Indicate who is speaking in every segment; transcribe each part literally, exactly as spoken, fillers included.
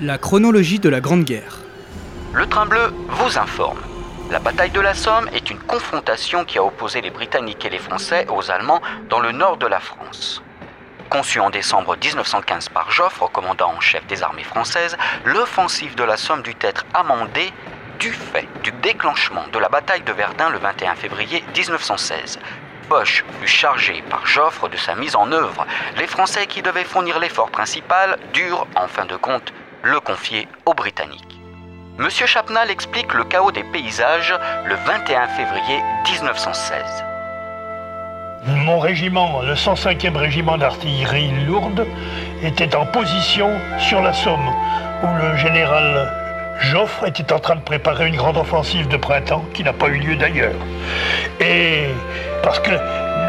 Speaker 1: La chronologie de la Grande Guerre.
Speaker 2: Le Train Bleu vous informe. La bataille de la Somme est une confrontation qui a opposé les Britanniques et les Français aux Allemands dans le nord de la France. Conçue en décembre dix-neuf cent quinze par Joffre, commandant en chef des armées françaises, l'offensive de la Somme dut être amendée du fait du déclenchement de la bataille de Verdun le vingt et un février dix-neuf cent seize. Foch fut chargé par Joffre de sa mise en œuvre. Les Français qui devaient fournir l'effort principal durent, en fin de compte, le confier aux Britanniques. Monsieur Chapnal explique le chaos des paysages le vingt et un février dix-neuf cent seize.
Speaker 3: Mon régiment, le cent cinquième régiment d'artillerie lourde, était en position sur la Somme, où le général Joffre était en train de préparer une grande offensive de printemps qui n'a pas eu lieu d'ailleurs. Et parce que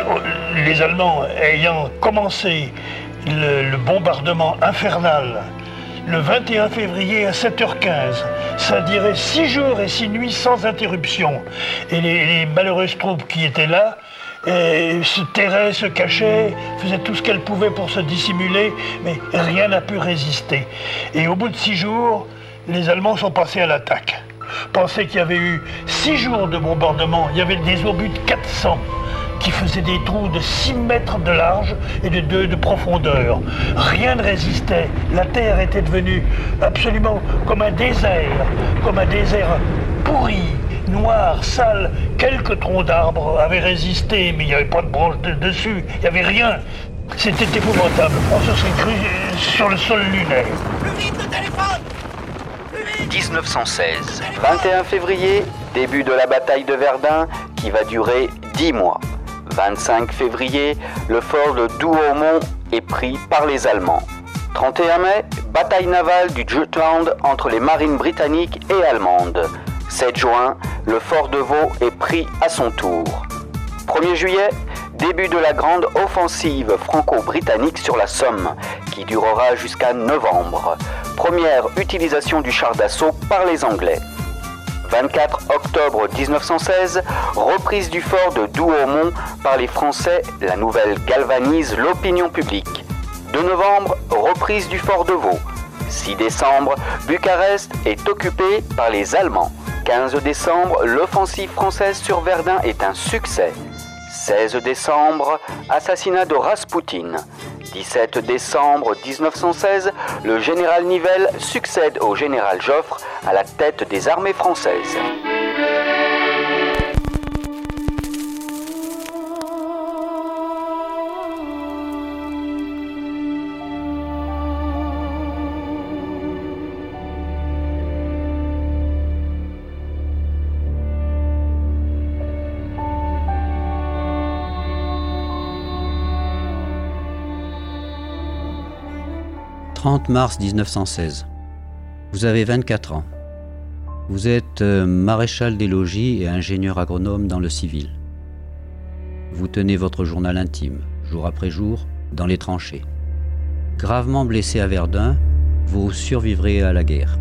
Speaker 3: les Allemands ayant commencé le, le bombardement infernal le vingt et un février à sept heures quinze, ça dirait six jours et six nuits sans interruption. Et les, les malheureuses troupes qui étaient là et se terraient, se cachaient, faisaient tout ce qu'elles pouvaient pour se dissimuler, mais rien n'a pu résister. Et au bout de six jours, les Allemands sont passés à l'attaque. Pensez qu'il y avait eu six jours de bombardement, il y avait des obus de quatre cents qui faisaient des trous de six mètres de large et de deux de profondeur. Rien ne résistait. La terre était devenue absolument comme un désert, comme un désert pourri, noir, sale. Quelques troncs d'arbres avaient résisté, mais il n'y avait pas de branches de dessus, il n'y avait rien. C'était épouvantable. On se serait cru sur le sol lunaire.
Speaker 4: Plus vite le téléphone!
Speaker 2: dix-neuf cent seize. vingt et un février, début de la bataille de Verdun qui va durer dix mois. vingt-cinq février, le fort de Douaumont est pris par les Allemands. trente et un mai, bataille navale du Jutland entre les marines britanniques et allemandes. sept juin, le fort de Vaux est pris à son tour. premier juillet, début de la grande offensive franco-britannique sur la Somme, qui durera jusqu'à novembre. Première utilisation du char d'assaut par les Anglais. vingt-quatre octobre dix-neuf cent seize, reprise du fort de Douaumont par les Français, la nouvelle galvanise l'opinion publique. deux novembre, reprise du fort de Vaux. six décembre, Bucarest est occupée par les Allemands. quinze décembre, l'offensive française sur Verdun est un succès. seize décembre, assassinat de Raspoutine. dix-sept décembre dix-neuf cent seize, le général Nivelle succède au général Joffre à la tête des armées françaises.
Speaker 5: trente mars dix-neuf cent seize. Vous avez vingt-quatre ans. Vous êtes euh, maréchal des logis et ingénieur agronome dans le civil. Vous tenez votre journal intime, jour après jour, dans les tranchées. Gravement blessé à Verdun, vous survivrez à la guerre.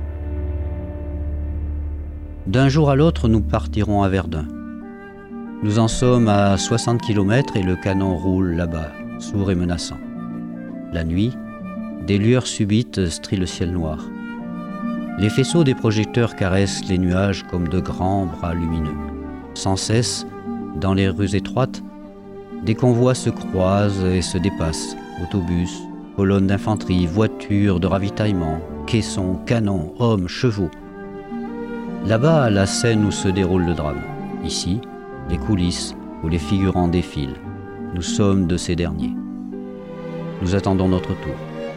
Speaker 5: D'un jour à l'autre, nous partirons à Verdun. Nous en sommes à soixante kilomètres et le canon roule là-bas, sourd et menaçant. La nuit, des lueurs subites strient le ciel noir. Les faisceaux des projecteurs caressent les nuages comme de grands bras lumineux. Sans cesse, dans les rues étroites, des convois se croisent et se dépassent. Autobus, colonnes d'infanterie, voitures de ravitaillement, caissons, canons, hommes, chevaux. Là-bas, la scène où se déroule le drame. Ici, les coulisses où les figurants défilent. Nous sommes de ces derniers. Nous attendons notre tour.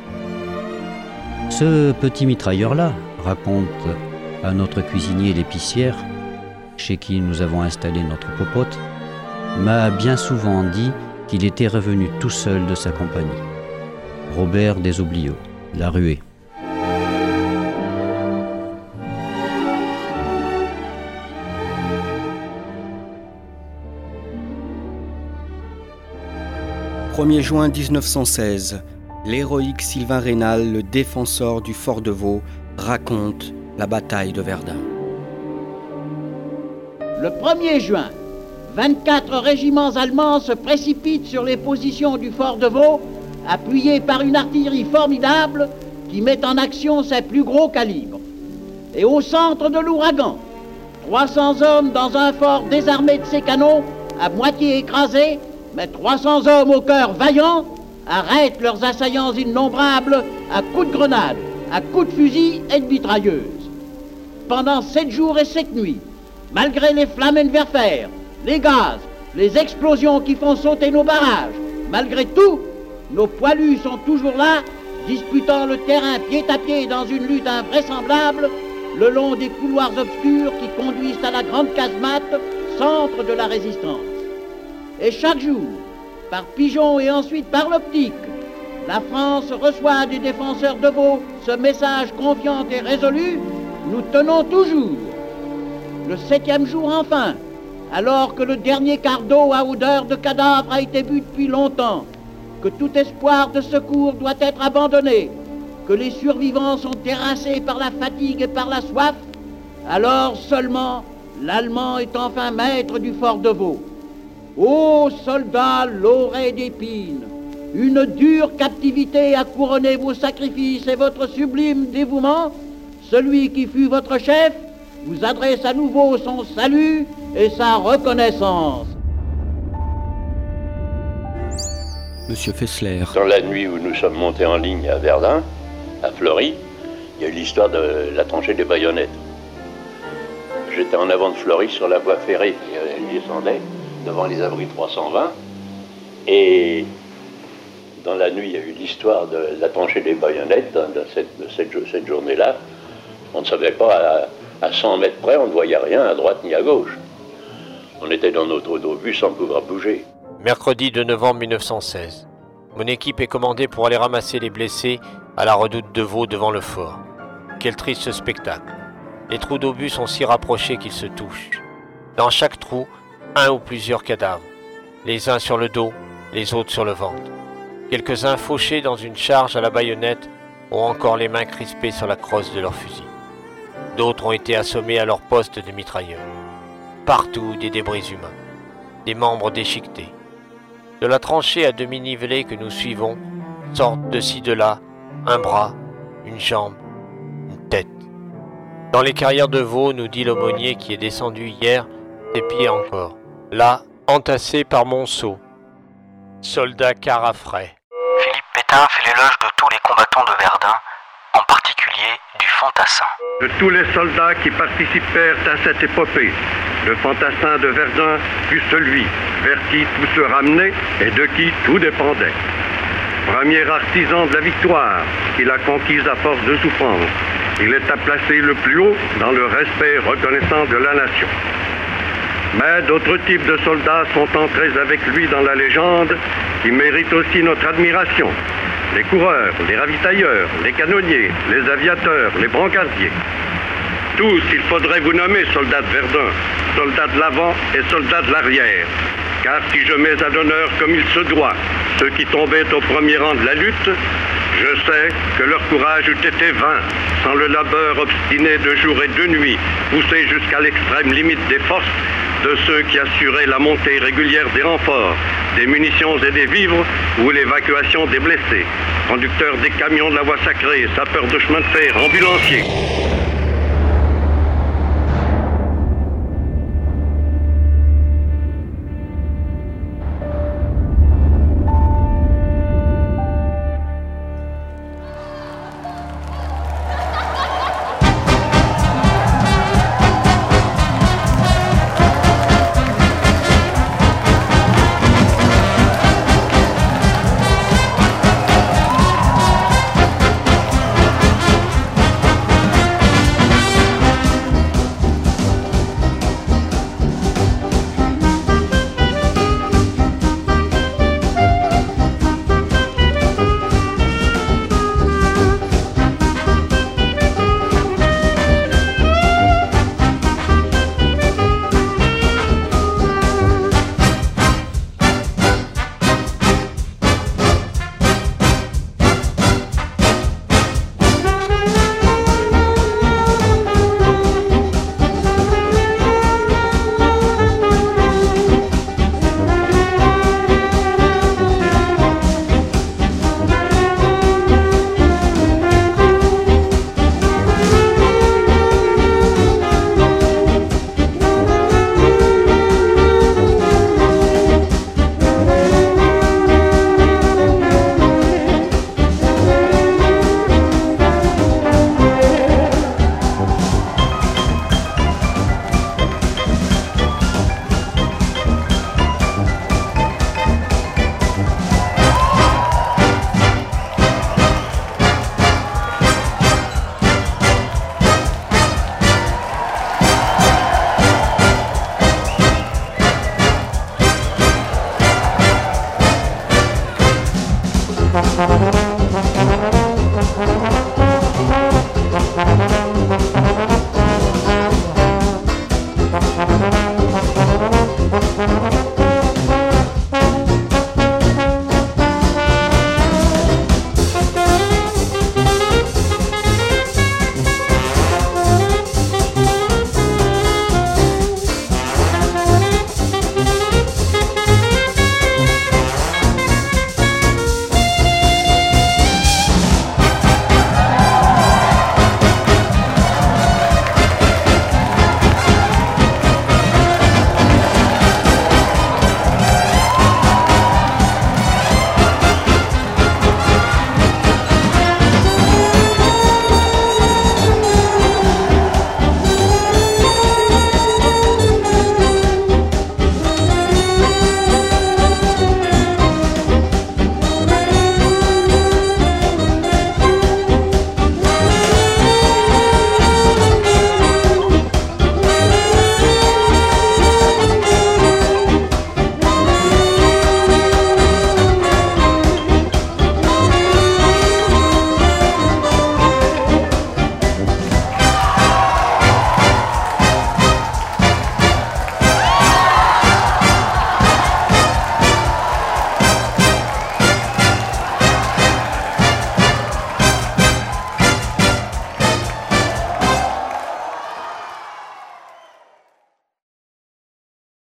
Speaker 5: Ce petit mitrailleur-là, raconte à notre cuisinier l'épicière, chez qui nous avons installé notre popote, m'a bien souvent dit qu'il était revenu tout seul de sa compagnie. Robert Desobliaux, La Ruée.
Speaker 6: premier juin dix-neuf cent seize, l'héroïque Sylvain Raynal, le défenseur du fort de Vaux, raconte la bataille de Verdun.
Speaker 4: Le premier juin, vingt-quatre régiments allemands se précipitent sur les positions du fort de Vaux, appuyés par une artillerie formidable qui met en action ses plus gros calibres. Et au centre de l'ouragan, trois cents hommes dans un fort désarmé de ses canons, à moitié écrasés, mais trois cents hommes au cœur vaillant, arrêtent leurs assaillants innombrables à coups de grenade, à coups de fusil et de mitrailleuses. Pendant sept jours et sept nuits, malgré les flammes enverfer, les gaz, les explosions qui font sauter nos barrages, malgré tout, nos poilus sont toujours là, disputant le terrain pied à pied dans une lutte invraisemblable, le long des couloirs obscurs qui conduisent à la grande casemate, centre de la résistance. Et chaque jour, par pigeon et ensuite par l'optique, la France reçoit des défenseurs de Vaux ce message confiant et résolu: nous tenons toujours. Le septième jour enfin, alors que le dernier quart d'eau à odeur de cadavre a été bu depuis longtemps, que tout espoir de secours doit être abandonné, que les survivants sont terrassés par la fatigue et par la soif, alors seulement l'Allemand est enfin maître du fort de Vaux. Ô soldats laurés d'épines, une dure captivité a couronné vos sacrifices et votre sublime dévouement. Celui qui fut votre chef vous adresse à nouveau son salut et sa reconnaissance.
Speaker 6: Monsieur Fessler.
Speaker 7: Dans la nuit où nous sommes montés en ligne à Verdun, à Fleury, il y a eu l'histoire de la tranchée des baïonnettes. J'étais en avant de Fleury sur la voie ferrée qui descendait devant les abris trois cent vingt. Et dans la nuit, il y a eu l'histoire de la tranchée des baïonnettes, hein, de cette, de cette, cette journée-là. On ne savait pas, à, à cent mètres près, on ne voyait rien à droite ni à gauche. On était dans notre autobus sans pouvoir bouger.
Speaker 8: Mercredi deux novembre mille neuf cent seize. Mon équipe est commandée pour aller ramasser les blessés à la redoute de Vaux devant le fort. Quel triste spectacle. Les trous d'obus sont si rapprochés qu'ils se touchent. Dans chaque trou, un ou plusieurs cadavres. Les uns sur le dos, les autres sur le ventre. Quelques-uns fauchés dans une charge à la baïonnette ont encore les mains crispées sur la crosse de leur fusil. D'autres ont été assommés à leur poste de mitrailleur. Partout des débris humains, des membres déchiquetés. De la tranchée à demi nivelée que nous suivons, sortent de ci de là un bras, une jambe, une tête. Dans les carrières de Vaux, nous dit l'aumônier qui est descendu hier, ses pieds encore. Là, entassé par Monceau. Soldat Carafray.
Speaker 9: Philippe Pétain fait l'éloge de tous les combattants de Verdun, en particulier du fantassin.
Speaker 10: De tous les soldats qui participèrent à cette épopée, le fantassin de Verdun fut celui vers qui tout se ramenait et de qui tout dépendait. Premier artisan de la victoire, qu'il a conquise à force de souffrance, il est à placer le plus haut dans le respect reconnaissant de la nation. Mais d'autres types de soldats sont entrés avec lui dans la légende qui méritent aussi notre admiration. Les coureurs, les ravitailleurs, les canonniers, les aviateurs, les brancardiers. Tous, il faudrait vous nommer soldats de Verdun, soldats de l'avant et soldats de l'arrière. Car si je mets à l'honneur comme il se doit ceux qui tombaient au premier rang de la lutte, je sais que leur courage eût été vain sans le labeur obstiné de jour et de nuit, poussé jusqu'à l'extrême limite des forces de ceux qui assuraient la montée régulière des renforts, des munitions et des vivres ou l'évacuation des blessés, conducteurs des camions de la voie sacrée, sapeurs de chemin de fer, ambulanciers.
Speaker 11: Thank you.